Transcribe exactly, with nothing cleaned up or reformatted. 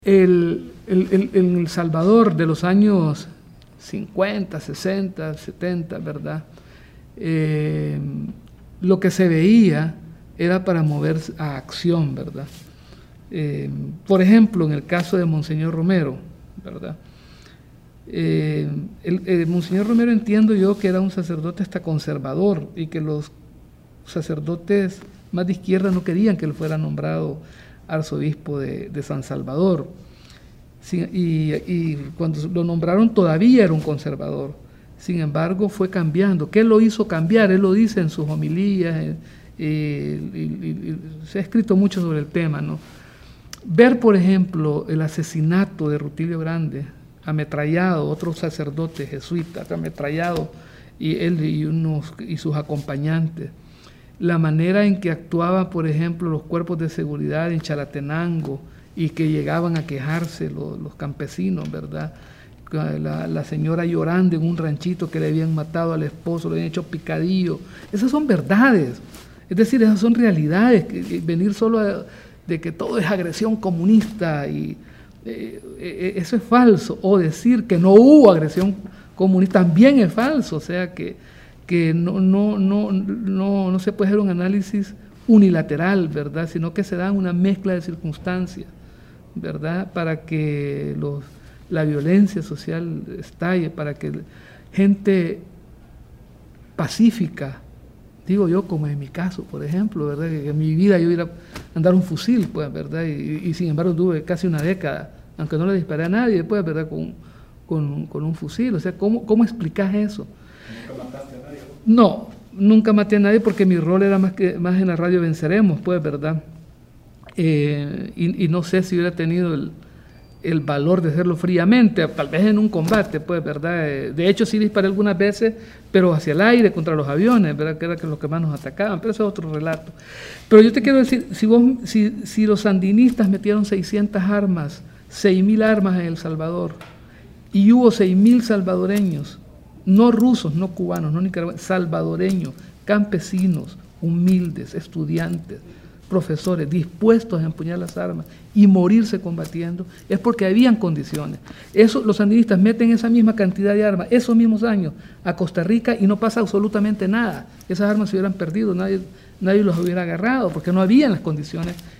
El, el, el, en El Salvador de los años cincuenta, sesenta, setenta, ¿verdad? Eh, lo que se veía era para mover a acción, ¿verdad? Eh, por ejemplo, en el caso de Monseñor Romero, ¿verdad? Eh, el, el Monseñor Romero, entiendo yo que era un sacerdote hasta conservador y que los sacerdotes más de izquierda no querían que él fuera nombrado arzobispo de, de San Salvador. Sí, y, y cuando lo nombraron todavía era un conservador. Sin embargo, fue cambiando. ¿Qué lo hizo cambiar? Él lo dice en sus homilías, eh, eh, y, y, y, se ha escrito mucho sobre el tema, ¿no? Ver, por ejemplo, el asesinato de Rutilio Grande, ametrallado, otro sacerdote jesuita, ametrallado, y él y, unos, y sus acompañantes. La manera en que actuaban, por ejemplo, los cuerpos de seguridad en Chalatenango y que llegaban a quejarse los, los campesinos, ¿verdad? La, la señora llorando en un ranchito que le habían matado al esposo, le habían hecho picadillo. Esas son verdades, es decir, esas son realidades. Que, que venir solo a, de que todo es agresión comunista, y eh, eh, eso es falso. O decir que no hubo agresión comunista también es falso, o sea que que no, no, no, no, no se puede hacer un análisis unilateral, ¿verdad? Sino que se da una mezcla de circunstancias, ¿verdad? Para que los, la violencia social estalle, para que gente pacífica, digo yo, como en mi caso, por ejemplo, ¿verdad? Que en mi vida yo iba a andar un fusil, pues, ¿verdad? Y, y sin embargo tuve casi una década, aunque no le disparé a nadie, pues, ¿verdad? Con, con, con un fusil. O sea, ¿cómo, cómo explicas eso? ¿Nunca mataste a nadie? No, nunca maté a nadie porque mi rol era más, que, más en la radio Venceremos, pues, ¿verdad? Eh, y, y no sé si hubiera tenido el, el valor de hacerlo fríamente, tal vez en un combate, pues, ¿verdad? Eh, de hecho, sí disparé algunas veces, pero hacia el aire, contra los aviones, ¿verdad? Que era los que más nos atacaban, pero eso es otro relato. Pero yo te quiero decir, si, vos, si, si los sandinistas metieron seiscientas armas, seis mil armas en El Salvador, y hubo seis mil salvadoreños, no rusos, no cubanos, no nicaragüenses, salvadoreños, campesinos, humildes, estudiantes, profesores, dispuestos a empuñar las armas y morirse combatiendo, es porque habían condiciones. Eso, los sandinistas meten esa misma cantidad de armas, esos mismos años, a Costa Rica y no pasa absolutamente nada. Esas armas se hubieran perdido, nadie, nadie los hubiera agarrado, porque no habían las condiciones